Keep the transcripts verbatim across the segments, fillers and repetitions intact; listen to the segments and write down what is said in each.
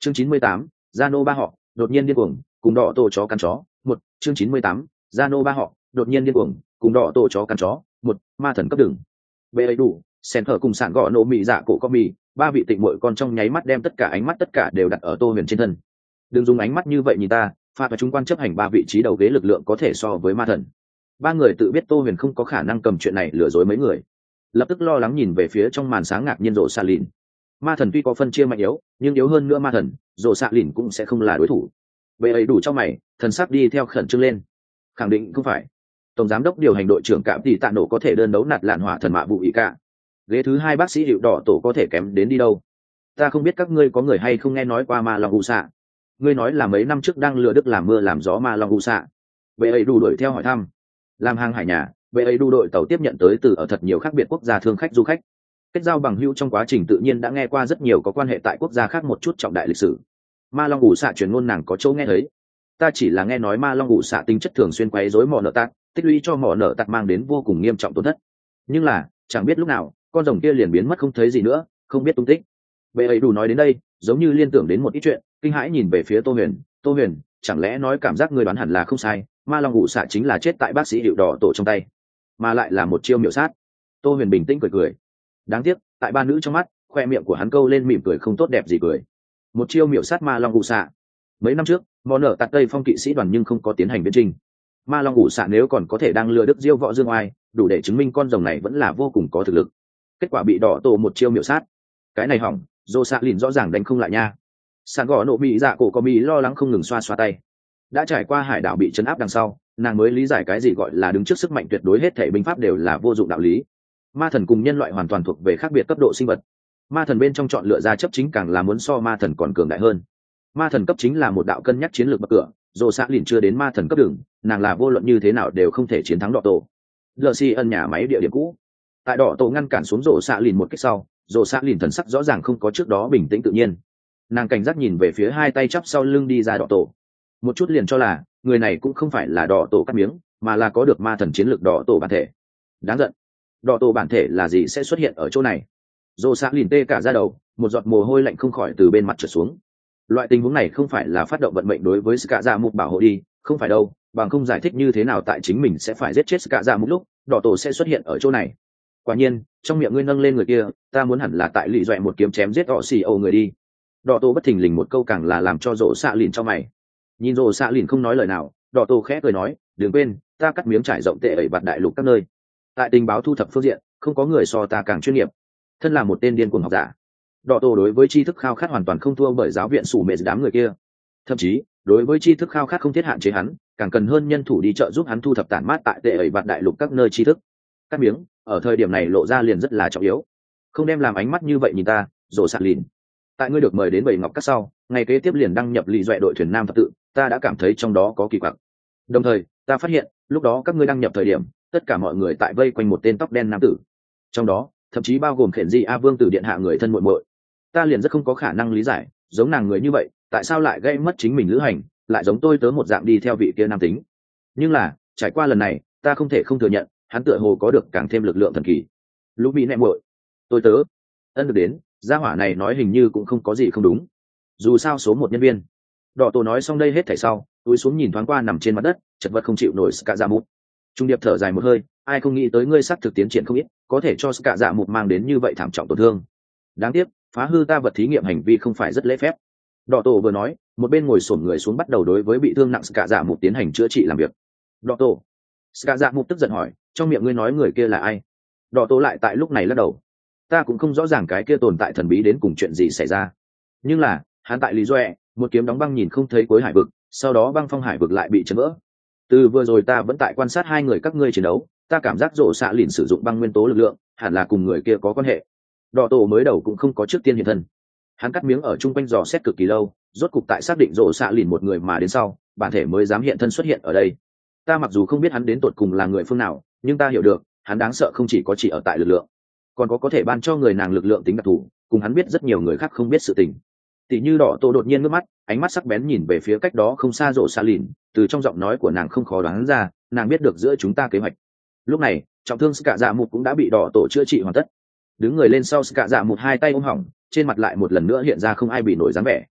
chương chín mươi tám, Zano ba họ đột nhiên điên cuồng cùng đỏ tổ chó cắn chó một chương chín mươi tám, Zano ba họ đột nhiên điên cuồng cùng đỏ tổ chó cắn chó một ma thần cấp đường bệ ấy đủ sen thở cùng sản gõ nổ mị dạ cổ có mì ba vị tịnh muội con trong nháy mắt đem tất cả ánh mắt tất cả đều đặt ở Tô Huyền trên thân. Đừng dùng ánh mắt như vậy nhìn ta, pha và chúng quan chấp hành ba vị trí đầu ghế lực lượng có thể so với ma thần. Ba người tự biết Tô Huyền không có khả năng cầm chuyện này lừa dối mấy người, lập tức lo lắng nhìn về phía trong màn sáng ngạc nhiên rộ xạ lìn. Ma thần tuy có phân chia mạnh yếu, nhưng yếu hơn nữa ma thần, rộ xạ lìn cũng sẽ không là đối thủ. Bệ ấy đủ trong mày, thần sắc đi theo khẩn trương lên. Khẳng định không phải. Tổng giám đốc điều hành đội trưởng Cạm Tỷ Tạ Nổ có thể đơn đấu nạt lạn hỏa thần mạ vụ ý cả. Ghế thứ hai bác sĩ hiệu đỏ tổ có thể kém đến đi đâu? Ta không biết các ngươi có người hay không nghe nói qua ma long u xạ. Ngươi nói là mấy năm trước đang lừa Đức làm mưa làm gió ma long u xạ. Bệ ấy đủ đuổi theo hỏi thăm. Làm hàng hải nhà, bệ ấy đủ đội tàu tiếp nhận tới từ ở thật nhiều khác biệt quốc gia thương khách du khách. Kết giao bằng hữu trong quá trình tự nhiên đã nghe qua rất nhiều có quan hệ tại quốc gia khác một chút trọng đại lịch sử. Ma long u xạ truyền ngôn nàng có chỗ nghe thấy. Ta chỉ là nghe nói ma long u xạ tính chất thường xuyên quấy rối mỏ nợ tạc, tích lũy cho mỏ nợ tạc mang đến vô cùng nghiêm trọng tổn thất. Nhưng là chẳng biết lúc nào con rồng kia liền biến mất không thấy gì nữa, không biết tung tích. Bệ ấy đủ nói đến đây giống như liên tưởng đến một ít chuyện, kinh hãi nhìn về phía Tô Huyền. Tô Huyền, chẳng lẽ nói cảm giác người đoán hẳn là không sai, ma long ngụ xạ chính là chết tại bác sĩ hiệu đỏ tổ trong tay, mà lại là một chiêu miểu sát. Tô Huyền bình tĩnh cười cười. Đáng tiếc tại ba nữ trong mắt, khoe miệng của hắn câu lên mỉm cười không tốt đẹp gì cười. Một chiêu miểu sát ma long ngụ xạ. Mấy năm trước mò nở tạt tây phong kỵ sĩ đoàn nhưng không có tiến hành biến trình. Ma long ngụ xạ nếu còn có thể đang lừa Đức diêu võ dương oai, đủ để chứng minh con rồng này vẫn là vô cùng có thực lực. Kết quả bị đỏ tổ một chiêu miểu sát. Cái này hỏng, dô xạ lìn rõ ràng đánh không lại nha. Sàn gõ nộ bị dạ cổ có mỹ lo lắng không ngừng xoa xoa tay. Đã trải qua hải đảo bị chấn áp đằng sau, nàng mới lý giải cái gì gọi là đứng trước sức mạnh tuyệt đối, hết thể binh pháp đều là vô dụng đạo lý. Ma thần cùng nhân loại hoàn toàn thuộc về khác biệt cấp độ sinh vật. Ma thần bên trong chọn lựa ra chấp chính càng là muốn so ma thần còn cường đại hơn. Ma thần cấp chính là một đạo cân nhắc chiến lược bậc cửa, dô xạ lìn chưa đến ma thần cấp đường, nàng là vô luận như thế nào đều không thể chiến thắng đỏ tổ. Lờ xi ân nhà máy địa điểm cũ. Tại đỏ tổ ngăn cản xuống rổ xạ lìn một cách sau, rổ xạ lìn thần sắc rõ ràng không có trước đó bình tĩnh tự nhiên. Nàng cảnh giác nhìn về phía hai tay chắp sau lưng đi ra đỏ tổ, một chút liền cho là người này cũng không phải là đỏ tổ cắt miếng, mà là có được ma thần chiến lược đỏ tổ bản thể. Đáng giận, đỏ tổ bản thể là gì sẽ xuất hiện ở chỗ này? Rổ xạ lìn tê cả da đầu, một giọt mồ hôi lạnh không khỏi từ bên mặt trượt xuống. Loại tình huống này không phải là phát động vận mệnh đối với Ska Dạ Mục bảo hộ đi, không phải đâu, bằng không giải thích như thế nào tại chính mình sẽ phải giết chết Ska Dạ Mục lúc đỏ tổ sẽ xuất hiện ở chỗ này. Quả nhiên trong miệng ngươi nâng lên người kia, ta muốn hẳn là tại lì doẹ một kiếm chém giết họ xì âu người đi. Đỏ tổ bất thình lình một câu càng là làm cho rổ xạ lìn trong mày. Nhìn rổ xạ lìn không nói lời nào, đỏ tổ khẽ cười nói, đừng quên ta cắt miếng trải rộng tệ ẩy bạt đại lục các nơi, tại tình báo thu thập phương diện không có người so ta càng chuyên nghiệp. Thân là một tên điên cuồng học giả, đỏ tổ đối với tri thức khao khát hoàn toàn không thua bởi giáo viện sủ mệ đám người kia. Thậm chí đối với tri thức khao khát không thiết hạn chế hắn, càng cần hơn nhân thủ đi trợ giúp hắn thu thập tản mát tại tệ ẩy bạt đại lục các nơi tri thức. Cắt miếng ở thời điểm này lộ ra liền rất là trọng yếu. Không đem làm ánh mắt như vậy nhìn ta, rổ xạ lìn. Tại ngươi được mời đến bảy ngọc các sau, ngày kế tiếp liền đăng nhập lì doẹ đội thuyền nam thập tự, ta đã cảm thấy trong đó có kỳ quặc. Đồng thời ta phát hiện lúc đó các ngươi đăng nhập thời điểm, tất cả mọi người tại vây quanh một tên tóc đen nam tử, trong đó thậm chí bao gồm khển di a vương tử điện hạ người thân muội muội. Ta liền rất không có khả năng lý giải, giống nàng người như vậy tại sao lại gây mất chính mình lữ hành, lại giống tôi tớ một dạng đi theo vị kia nam tính. Nhưng là trải qua lần này, ta không thể không thừa nhận hắn tựa hồ có được càng thêm lực lượng thần kỳ. Lũ bị nẹ muội, tôi tớ ân được đến gia hỏa này nói hình như cũng không có gì không đúng. Dù sao số một nhân viên. Đỏ tổ nói xong đây hết thảy sau, túi xuống nhìn thoáng qua nằm trên mặt đất chật vật không chịu nổi Ska Dạ Mục. Trung điệp thở dài một hơi, ai không nghĩ tới ngươi sắc thực tiến triển không ít, có thể cho Ska Dạ Mục mang đến như vậy thảm trọng tổn thương. Đáng tiếc phá hư ta vật thí nghiệm hành vi không phải rất lễ phép. Đỏ tổ vừa nói, một bên ngồi xổm người xuống bắt đầu đối với bị thương nặng Ska Dạ Mục tiến hành chữa trị làm việc. Đỏ tổ. Ska Dạ Mục tức giận hỏi, trong miệng ngươi nói người kia là ai? Đỏ tổ lại tại lúc này lắc đầu. Ta cũng không rõ ràng cái kia tồn tại thần bí đến cùng chuyện gì xảy ra. Nhưng là hắn tại lý doẹ một kiếm đóng băng nhìn không thấy cuối hải vực, sau đó băng phong hải vực lại bị chấn vỡ. Từ vừa rồi ta vẫn tại quan sát hai người các ngươi chiến đấu, ta cảm giác rổ xạ lìn sử dụng băng nguyên tố lực lượng hẳn là cùng người kia có quan hệ. Đỏ tổ mới đầu cũng không có trước tiên hiện thân, hắn cắt miếng ở chung quanh dò xét cực kỳ lâu, rốt cục tại xác định rổ xạ lìn một người mà đến sau, bản thể mới dám hiện thân xuất hiện ở đây. Ta mặc dù không biết hắn đến tột cùng là người phương nào, nhưng ta hiểu được hắn đáng sợ không chỉ có chỉ ở tại lực lượng, còn có có thể ban cho người nàng lực lượng tính đặc thù, cùng hắn biết rất nhiều người khác không biết sự tình. Tỷ như đỏ tổ đột nhiên ngước mắt, ánh mắt sắc bén nhìn về phía cách đó không xa rổ xạ lìn, từ trong giọng nói của nàng không khó đoán ra, nàng biết được giữa chúng ta kế hoạch. Lúc này trọng thương Ska Dạ Mục cũng đã bị đỏ tổ chữa trị hoàn tất. Đứng người lên sau Ska Dạ Mục hai tay ôm hỏng, trên mặt lại một lần nữa hiện ra không ai bị nổi dáng vẻ.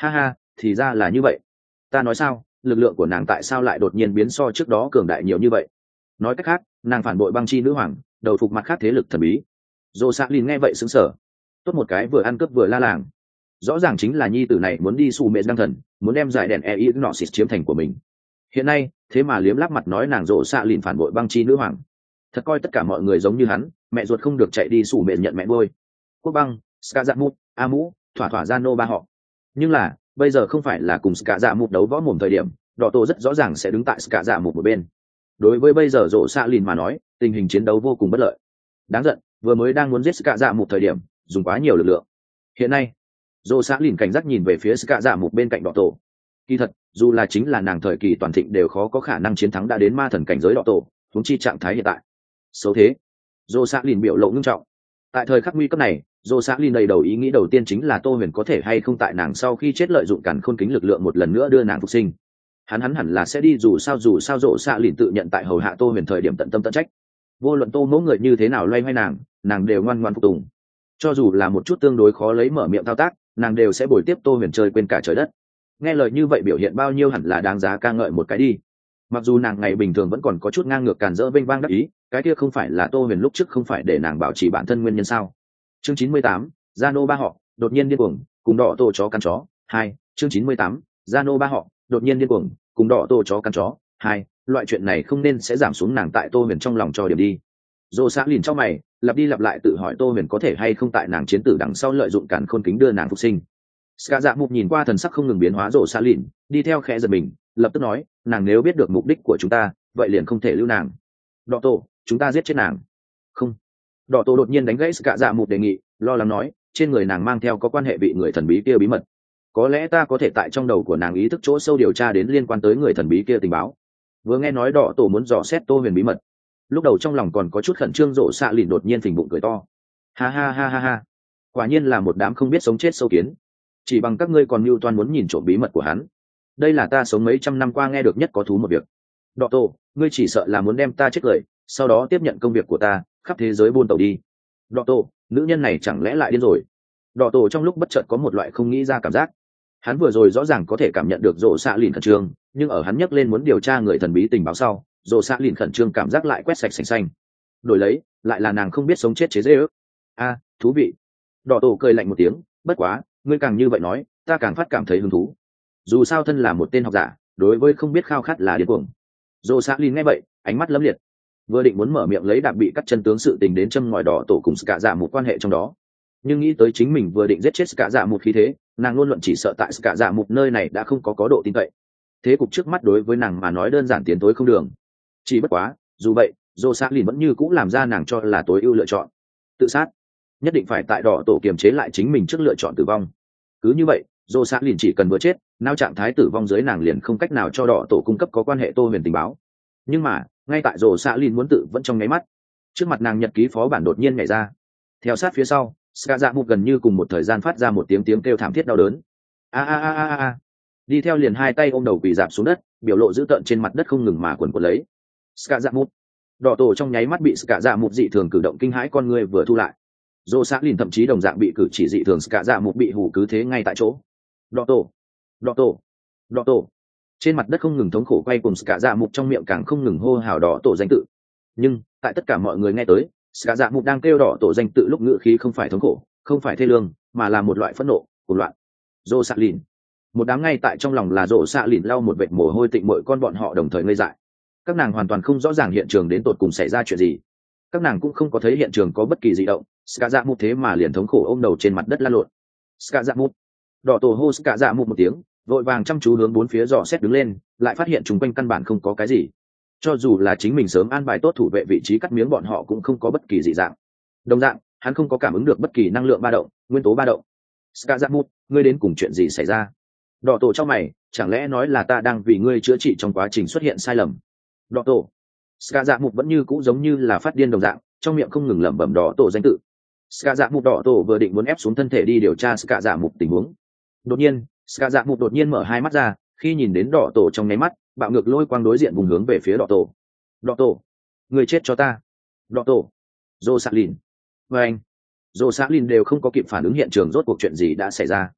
Ha ha, thì ra là như vậy. Ta nói sao, lực lượng của nàng tại sao lại đột nhiên biến so trước đó cường đại nhiều như vậy? Nói cách khác, nàng phản bội băng chi nữ hoàng, đầu phục mặt khác thế lực thần bí. Dô Sạ Lìn nghe vậy sững sờ. Tốt một cái vừa ăn cướp vừa la làng. Rõ ràng chính là nhi tử này muốn đi xù mẹ đăng thần, muốn đem giải đèn e ý nọ xịt chiếm thành của mình. Hiện nay, thế mà liếm láp mặt nói nàng Dô Sạ Lìn phản bội băng chi nữ hoàng. Thật coi tất cả mọi người giống như hắn, mẹ ruột không được chạy đi xù mẹ nhận mẹ nuôi. Quốc băng, Ska Dạ Mút, A Mũ, thỏa thỏa ra nô ba họ. Nhưng là, bây giờ không phải là cùng Ska Dạ Mút đấu võ mồm thời điểm, Đỏ Tổ rất rõ ràng sẽ đứng tại Ska Dạ Mút một bên. Đối với bây giờ Dô Sạ Lìn mà nói, tình hình chiến đấu vô cùng bất lợi. Đáng giận, vừa mới đang muốn giết Ska Dạ Mút thời điểm, dùng quá nhiều lực lượng. Hiện nay, Dô Sạ Lìn cảnh giác nhìn về phía Ska Dạ Mút bên cạnh Đỏ Tổ. Kỳ thật, dù là chính là nàng thời kỳ toàn thịnh đều khó có khả năng chiến thắng đã đến ma thần cảnh giới Đỏ Tổ, huống chi trạng thái hiện tại. Xấu thế. Dô Sạ Lìn biểu lộ nghiêm trọng. Tại thời khắc nguy cấp này, Dô Sạ Lìn đầy đầu ý nghĩ đầu tiên chính là Tô Huyền có thể hay không tại nàng sau khi chết lợi dụng càn khôn kính lực lượng một lần nữa đưa nàng phục sinh. Hắn hắn hẳn là sẽ đi dù sao dù sao Dô Sạ Lìn tự nhận tại hầu hạ Tô Huyền thời điểm tận tâm tận trách. Vô luận Tô mẫu người như thế nào loay hoay nàng, nàng đều ngoan ngoãn phục tùng. Cho dù là một chút tương đối khó lấy mở miệng thao tác, nàng đều sẽ bồi tiếp Tô Huyền chơi quên cả trời đất. Nghe lời như vậy biểu hiện bao nhiêu hẳn là đáng giá ca ngợi một cái đi. Mặc dù nàng ngày bình thường vẫn còn có chút ngang ngược càn rỡ vênh vang đắc ý, cái kia không phải là Tô Huyền lúc trước không phải để nàng bảo trì bản thân nguyên nhân sao? Chương chín mươi tám, Zano ba họ đột nhiên điên cuồng, cùng Đỏ Tổ chó cắn chó. Hai, chương chín mươi tám, Zano ba họ đột nhiên điên cuồng, cùng Đỏ Tổ chó cắn chó. Hai, loại chuyện này không nên sẽ giảm xuống nàng tại Tô Huyền trong lòng cho điểm đi. Dô Sạ Lìn trong mày, lặp đi lặp lại tự hỏi Tô Huyền có thể hay không tại nàng chiến tử đằng sau lợi dụng càn khôn kính đưa nàng phục sinh. Ska Dạ Mục nhìn qua thần sắc không ngừng biến hóa Dô Sạ Lìn, đi theo khẽ giật mình, lập tức nói, nàng nếu biết được mục đích của chúng ta, vậy liền không thể lưu nàng. Đỏ Tổ, chúng ta giết chết nàng. Không. Đỏ Tổ đột nhiên đánh gãy Ska Dạ Mục đề nghị, lo lắng nói, trên người nàng mang theo có quan hệ vị người thần bí kia bí mật. Có lẽ ta có thể tại trong đầu của nàng ý thức chỗ sâu điều tra đến liên quan tới người thần bí kia tình báo. Vừa nghe nói Đỏ Tổ muốn dò xét Tô Huyền bí mật, lúc đầu trong lòng còn có chút khẩn trương, Dô Sạ Lìn đột nhiên phình bụng cười to. Ha ha ha ha ha. Quả nhiên là một đám không biết sống chết sâu kiến. Chỉ bằng các ngươi còn mưu toan muốn nhìn trộm bí mật của hắn. Đây là ta sống mấy trăm năm qua nghe được nhất có thú một việc. Đỏ Tổ, ngươi chỉ sợ là muốn đem ta chết cười, sau đó tiếp nhận công việc của ta, khắp thế giới buôn tàu đi. Đỏ Tổ, nữ nhân này chẳng lẽ lại điên rồi? Đỏ Tổ trong lúc bất chợt có một loại không nghĩ ra cảm giác. Hắn vừa rồi rõ ràng có thể cảm nhận được Dô Sạ Lìn khẩn trương, nhưng ở hắn nhắc lên muốn điều tra người thần bí tình báo sau, Dô Sạ Lìn khẩn trương cảm giác lại quét sạch sành xanh. Đổi lấy, lại là nàng không biết sống chết chế dễ ước. A, thú vị. Đỏ Tổ cười lạnh một tiếng, bất quá, ngươi càng như vậy nói, ta càng phát cảm thấy hứng thú. Dù sao thân là một tên học giả, đối với không biết khao khát là điên cuồng. Dô Sạ Lìn nghe vậy, ánh mắt lấm liệt, vừa định muốn mở miệng lấy đạp bị cắt chân tướng sự tình đến châm ngòi Đỏ Tổ cùng Ska Dạ một quan hệ trong đó, nhưng nghĩ tới chính mình vừa định giết chết Ska Dạ một khí thế, nàng luôn luận chỉ sợ tại Ska Dạ một nơi này đã không có có độ tin cậy. Thế cục trước mắt đối với nàng mà nói đơn giản tiến tối không đường. Chỉ bất quá, dù vậy, Dô Sạ Lìn vẫn như cũ làm ra nàng cho là tối ưu lựa chọn, tự sát. Nhất định phải tại Đỏ Tổ kiềm chế lại chính mình trước lựa chọn tử vong. Cứ như vậy, Dô Sạ Lìn chỉ cần vừa chết, nao trạng thái tử vong dưới nàng liền không cách nào cho Đỏ Tổ cung cấp có quan hệ Tô Huyền tình báo. Nhưng mà, ngay tại Dô Sạ Lìn muốn tự vẫn trong nháy mắt, trước mặt nàng nhật ký phó bản đột nhiên nhảy ra. Theo sát phía sau, Ska Dạ Mục gần như cùng một thời gian phát ra một tiếng tiếng kêu thảm thiết đau đớn. A a a a a. Đi theo liền hai tay ôm đầu quỳ rạp xuống đất, biểu lộ dữ tợn trên mặt đất không ngừng mà quần quật lấy. Ska Dạ Mục. Đỏ Tổ trong nháy mắt bị Ska Dạ Mục dị thường cử động kinh hãi con người vừa thu lại. Dô Sạ Lìn thậm chí đồng dạng bị cử chỉ dị thường Ska Dạ Mục bị hù cứ thế ngay tại chỗ. Đỏ Tổ, Đỏ Tổ, Đỏ Tổ. Trên mặt đất không ngừng thống khổ quay cùng Ska Dạ Mục trong miệng càng không ngừng hô hào Đỏ Tổ danh tự. Nhưng tại tất cả mọi người nghe tới, Ska Dạ Mục đang kêu Đỏ Tổ danh tự lúc ngữ khí không phải thống khổ, không phải thê lương, mà là một loại phẫn nộ, cuồng loạn. Dô Sạ Lìn. Một đám ngay tại trong lòng là Dô Sạ Lìn lau một vệt mồ hôi tịnh mọi con bọn họ đồng thời ngây dại. Các nàng hoàn toàn không rõ ràng hiện trường đến tột cùng xảy ra chuyện gì. Các nàng cũng không có thấy hiện trường có bất kỳ dị động, Ska Dạ Mục thế mà liền thống khổ ôm đầu trên mặt đất lăn lộn. Ska Dạ Mục. Đỏ Tổ hô Ska Dạ Mục một tiếng, vội vàng chăm chú hướng bốn phía dò xét đứng lên, lại phát hiện chúng quanh căn bản không có cái gì. Cho dù là chính mình sớm an bài tốt thủ vệ vị trí cắt miếng bọn họ cũng không có bất kỳ dị dạng. Đồng dạng, hắn không có cảm ứng được bất kỳ năng lượng ba động, nguyên tố ba động. Ska Dạ Mục, ngươi đến cùng chuyện gì xảy ra? Đỏ Tổ trong mày, chẳng lẽ nói là ta đang vì ngươi chữa trị trong quá trình xuất hiện sai lầm? Đỏ Tổ. Ska Dạ Mục vẫn như cũ giống như là phát điên đồng dạng, trong miệng không ngừng lẩm bẩm Đỏ Tổ danh tự. Ska Dạ Mục Đỏ Tổ vừa định muốn ép xuống thân thể đi điều tra Ska Dạ Mục tình huống. Đột nhiên, Ska Dạ Mục đột nhiên mở hai mắt ra, khi nhìn đến Đỏ Tổ trong nháy mắt, bạo ngược lôi quang đối diện vùng hướng về phía Đỏ Tổ. Đỏ Tổ, người chết cho ta. Đỏ Tổ. Dô Sạ Lìn. Và anh. Dô Sạ Lìn đều không có kịp phản ứng hiện trường rốt cuộc chuyện gì đã xảy ra.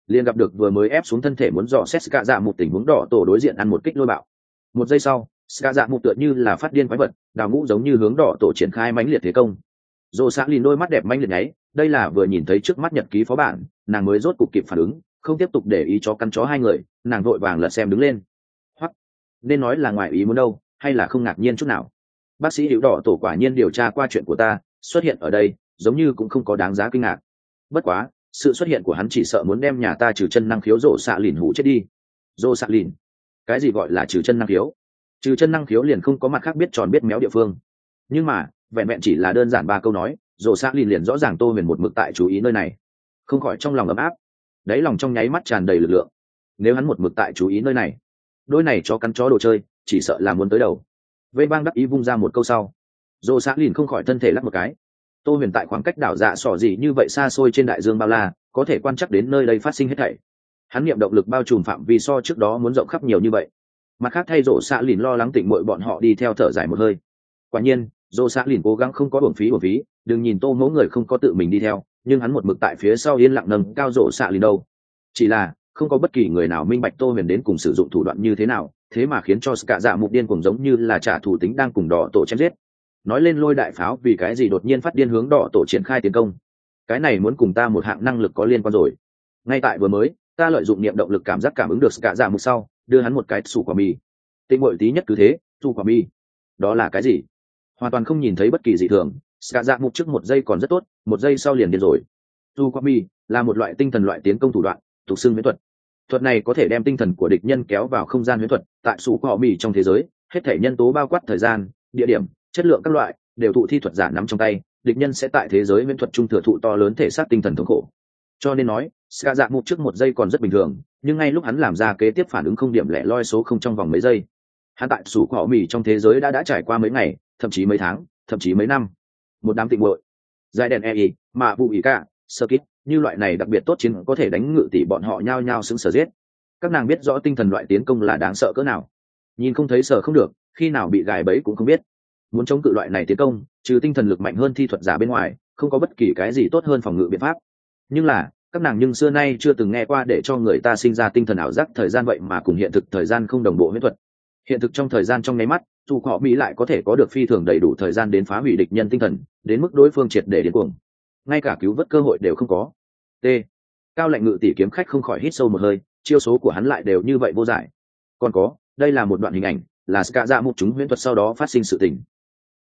liền gặp được vừa mới ép xuống thân thể muốn dò xét ska dạ một tình huống đỏ tổ đối diện ăn một kích lôi bạo. Một giây sau, ska dạ một tựa như là phát điên quái vật, đào ngũ giống như hướng đỏ tổ triển khai mãnh liệt thế công. Rồ Xạ Lìn đôi mắt đẹp mãnh liệt nháy, đây là vừa nhìn thấy trước mắt nhật ký phó bản, nàng mới rốt cục kịp phản ứng, không tiếp tục để ý chó căn chó hai người, nàng vội vàng lật xem đứng lên. Hoặc nên nói là ngoài ý muốn đâu, hay là không ngạc nhiên chút nào. Bác sĩ Hữu Đỏ tổ quả nhiên điều tra qua chuyện của ta, xuất hiện ở đây, giống như cũng không có đáng giá kinh ngạc. Bất quá, sự xuất hiện của hắn chỉ sợ muốn đem nhà ta trừ chân năng khiếu Rồ Xạ Lìn hủ chết đi. Rồ Xạ Lìn? Cái gì gọi là trừ chân năng khiếu? Trừ chân năng khiếu liền không có mặt khác biết tròn biết méo địa phương. Nhưng mà, vẹn vẹn chỉ là đơn giản ba câu nói, Rồ Xạ Lìn liền rõ ràng Tô Huyền một mực tại chú ý nơi này, không khỏi trong lòng ấm áp, đáy lòng trong nháy mắt tràn đầy lực lượng. Nếu hắn một mực tại chú ý nơi này, đôi này cho cắn chó đồ chơi chỉ sợ là muốn tới đầu. Vây bang đắc ý vung ra một câu sau, Rồ Xạ Lìn không khỏi thân thể lắc một cái. Tô Huyền tại khoảng cách đảo dạ sỏ gì như vậy xa xôi trên đại dương bao la, có thể quan trắc đến nơi đây phát sinh hết thảy. Hắn niệm động lực bao trùm phạm vi so trước đó muốn rộng khắp nhiều như vậy. Mặt khác thay Rồ Xạ Lìn lo lắng tỉnh muội bọn họ đi theo thở dài một hơi. Quả nhiên, Rồ Xạ Lìn cố gắng không có uổng phí uổng phí, đừng nhìn Tô Mỗ người không có tự mình đi theo, nhưng hắn một mực tại phía sau yên lặng nâng cao Rồ Xạ Lìn đâu. Chỉ là không có bất kỳ người nào minh bạch Tô Huyền đến cùng sử dụng thủ đoạn như thế nào, thế mà khiến cho cả dạ mục điên cuồng giống như là trả thù tính đang cùng đỏ tổ chém giết. Nói lên lôi đại pháo vì cái gì đột nhiên phát điên hướng đỏ tổ triển khai tiến công, cái này muốn cùng ta một hạng năng lực có liên quan rồi. Ngay tại vừa mới, ta lợi dụng niệm động lực cảm giác cảm ứng được cả dạ mục sau, đưa hắn một cái sủ quả mì. Tinh muội tí nhất cứ thế, sủ quả mì. Đó là cái gì? Hoàn toàn không nhìn thấy bất kỳ dị thường, cả dạ mục trước một giây còn rất tốt, một giây sau liền điên rồi. Sủ quả mì là một loại tinh thần loại tiến công thủ đoạn, thuộc xưng huyễn thuật. Thuật này có thể đem tinh thần của địch nhân kéo vào không gian huyễn thuật, tại sủ quả mì trong thế giới, hết thể nhân tố bao quát thời gian, địa điểm, chất lượng các loại đều thụ thi thuật giả nắm trong tay, địch nhân sẽ tại thế giới huyễn thuật trung thừa thụ to lớn thể xác tinh thần thống khổ. Cho nên nói, ska dạ mục trước một giây còn rất bình thường, nhưng ngay lúc hắn làm ra kế tiếp phản ứng không điểm lẻ loi số không trong vòng mấy giây. Hắn tại sủ quả mì trong thế giới đã đã trải qua mấy ngày, thậm chí mấy tháng, thậm chí mấy năm. Một đám tịnh muội, dài đèn e mà vụ ý cả, sơ kít, như loại này đặc biệt tốt chiến có thể đánh ngự tỷ bọn họ nhao nhao xứng sở giết. Các nàng biết rõ tinh thần loại tiến công là đáng sợ cỡ nào, nhìn không thấy sở không được, khi nào bị gài bẫy cũng không biết. Muốn chống cự loại này tiến công, trừ tinh thần lực mạnh hơn thi thuật giả bên ngoài, không có bất kỳ cái gì tốt hơn phòng ngự biện pháp. Nhưng là các nàng nhưng xưa nay chưa từng nghe qua để cho người ta sinh ra tinh thần ảo giác thời gian vậy mà cùng hiện thực thời gian không đồng bộ huyễn thuật. Hiện thực trong thời gian trong nháy mắt, dù họ mỹ lại có thể có được phi thường đầy đủ thời gian đến phá hủy địch nhân tinh thần, đến mức đối phương triệt để điên cuồng, ngay cả cứu vớt cơ hội đều không có. T. Cao lạnh ngự tỷ kiếm khách không khỏi hít sâu một hơi, chiêu số của hắn lại đều như vậy vô giải. Còn có, đây là một đoạn hình ảnh, là ska dạ một chúng huyễn thuật sau đó phát sinh sự tình.